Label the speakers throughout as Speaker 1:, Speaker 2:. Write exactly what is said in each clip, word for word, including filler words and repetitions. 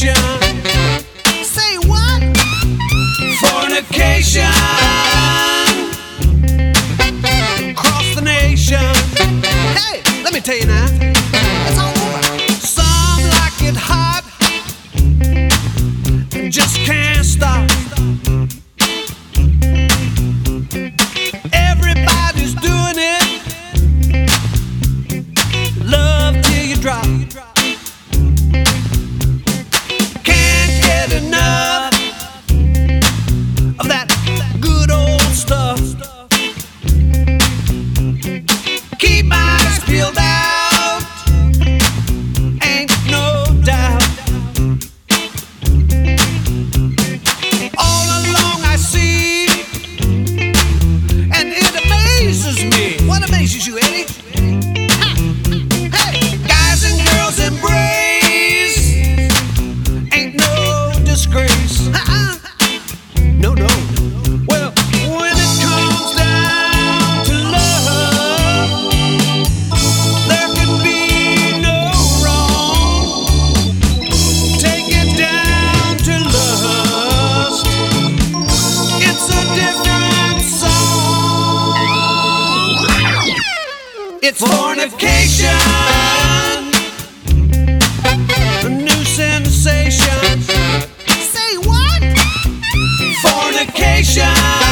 Speaker 1: Fornication.
Speaker 2: Say what?
Speaker 1: Fornication. Across the nation.
Speaker 2: Hey, let me tell you now. It's all over.
Speaker 1: Some like it hot and just can't stop. Everybody's doing it. Love till you drop. Can't get enough of that good old stuff. Keep my eyes peeled out, ain't no doubt. All along I see, and it amazes me.
Speaker 2: What amazes you, Eddie?
Speaker 1: Ha! Hey, guys and girls embrace, ain't no disgrace.
Speaker 2: Uh-uh.
Speaker 1: No, no. Well, when it comes down to love, there can be no wrong. Take it down to lust. It's a different song. It's fornication, a new sensation.
Speaker 2: Say what?
Speaker 1: Fornication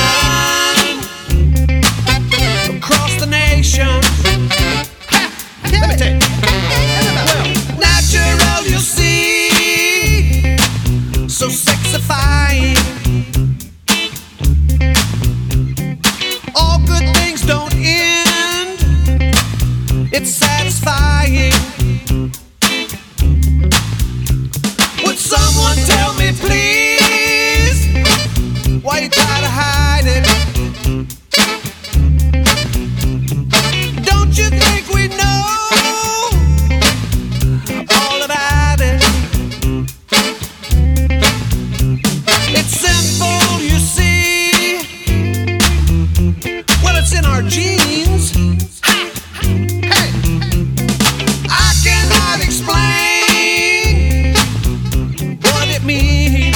Speaker 1: across the nation. Ha! Let me tell you. Well, natural, you'll see, so sexifying. All good things don't end. It's satisfying. Would someone tell me, please, why you try to hide it? Don't you think we know all about it? It's simple, you see. Well, it's in our genes. Ha! Hey! I cannot explain what it means.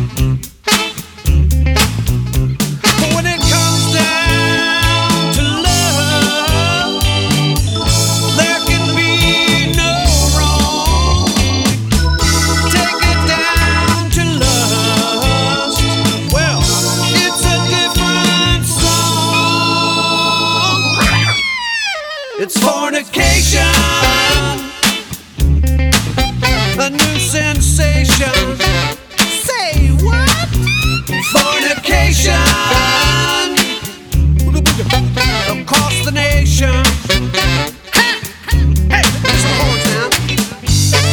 Speaker 1: But when it comes down to love, there can be no wrong. Take it down to lust. Well, it's a different song. It's fornication, a new sensation.
Speaker 2: Say what?
Speaker 1: Fornication across the nation. Ha! Hey, there's some horns now.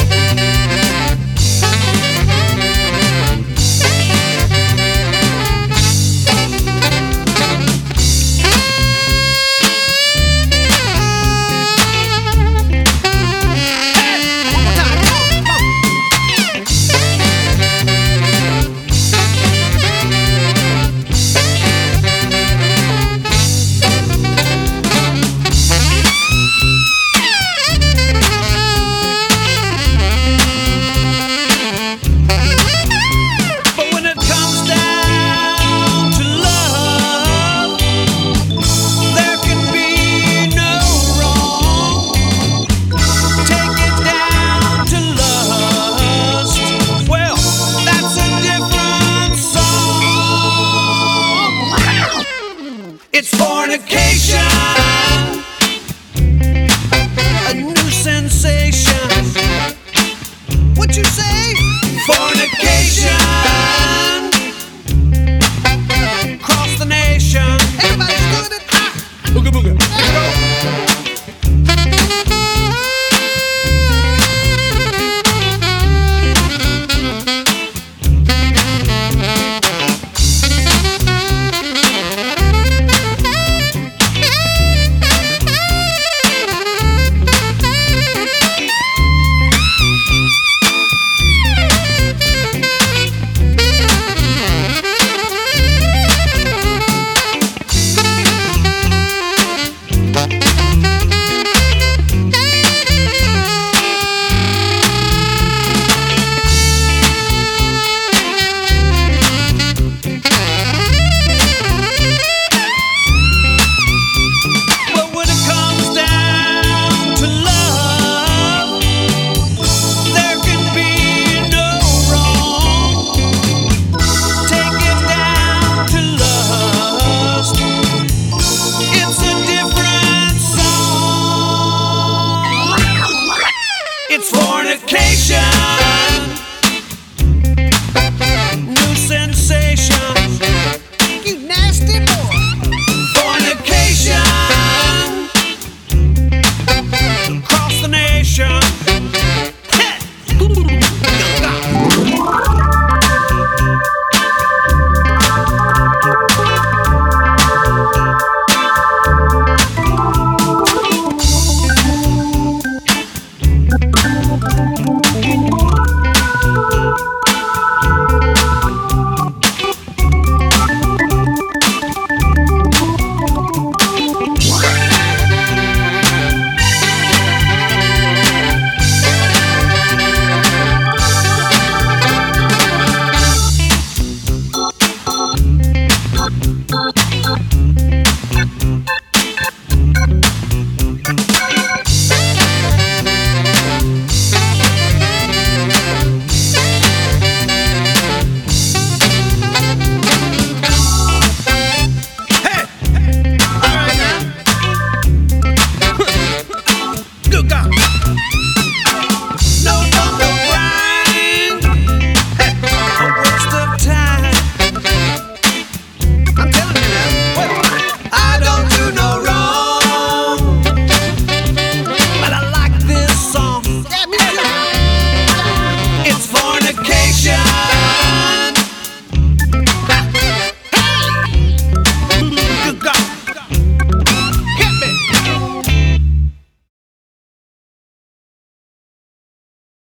Speaker 1: Hey, one more time. Come on, come on. vacation.